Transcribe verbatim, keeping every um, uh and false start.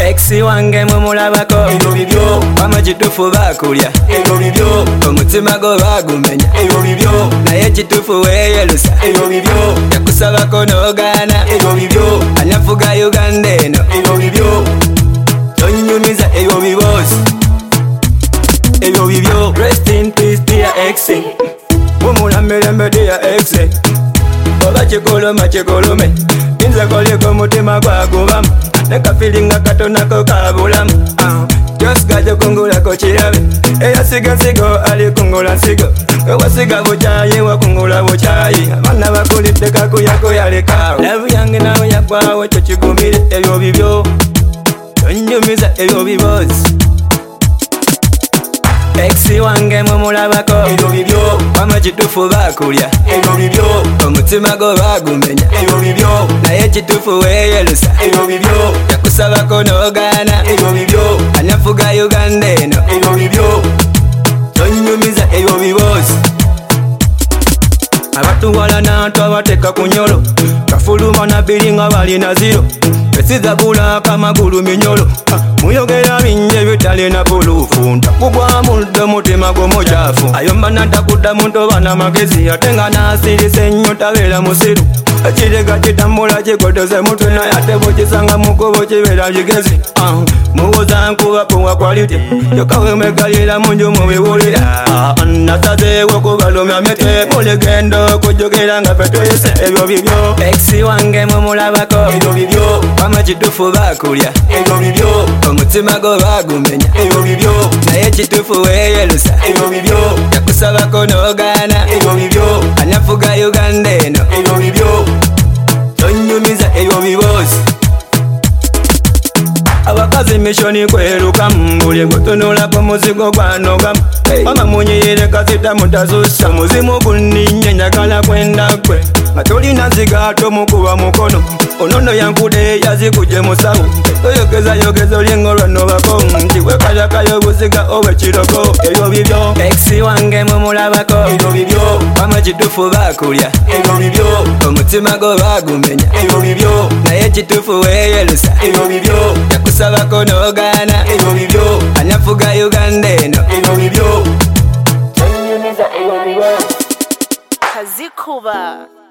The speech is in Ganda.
Ex wange mumulabako ebyo bibyo wama kitufu bakulya ebyo bibyo omutima go bagumenya ebyo bibyo naye kitufu weyelusa ebyo bibyo yakusabako n'ogaana ebyo bibyo anafuga Uganda eno ebyo bibyo tonyumiza ebyo biboozi ebyo bibyo rest in peace dear ex mumulambelembe dear ex oba kikoloma kikolome inza koliko mutima gwagubamu nekafilinga katonako kabulamu josigaje kungulako kirabe eyasiga nsigo ali kungula nsigo ewasiga bukyayi wakungula bukyayi abaana bakulidde kakuyako yalekawo lavu yange nawe yagwawo ekyo kigumire ebyo bibyo tonyumiza ebyo biboozi ex wange mumulabako ebyo bibyo wama kitufu bakulya ebyo bibyo omutima go bagumenya ebyo bibyo naye kitufu weyelusa ebyo bibyo yakusabako n'ogaana ebyo bibyo anafuga Uganda eno ebyo bibyo tonyumiza ebyo biboozi abatuwala n'antu abateeka ku nyolo kafuluma na biri nga balina ziro esizabula kamagulu minyolo muyogera bingi bitalina bulufu ntakugwamu dde mutima gw'omukyafu ayomba natakuddamu ntoba n'amagezi ate nga n'asiirisa ennyo tabeera musiru ekirega kitambula kigotoze mutwe naye ate bwekisanga mukubo kibeera kigezi muwoza nkuba kuwa kwalite yoka wemegalira munju mubiwulira nasazeewo kubalumya mite muligendo kujogera nga fe tuyise ebyo bibyo ex wange mumulabako ebyo bibyo wama kitufu bakulya ebyo bibyo omutima go bagumenya ebyo bibyo naye kitufu weyelusa ebyo bibyo yakusabako n'ogaana ebyo bibyo anafuga Uganda eno ebyo bibyo tonyumiza ebyo biboozi abakazi mishoni kwerukamu buli gutunulako muzigo gwanogamu mama munyiyire kasita mutazusa muzimu guninye njagala kwenda gwe nga tolina zigato mukuba mukono onono yankude yazikuje musawo toyogeza yogezo lyengolwa nobako nti wekayakayo buziga owe kiroko ebyo bibyo ex wange mumulabako ebyo bibyo wama kitufu bakulya ebyo bibyo omutima go bagumenya ebyo bibyo naye kitufu weyelusa ebyo bibyo yakusabako n'ogaana ebyo bibyo anafuga Uganda eno ebyo bibyo Kazikuba.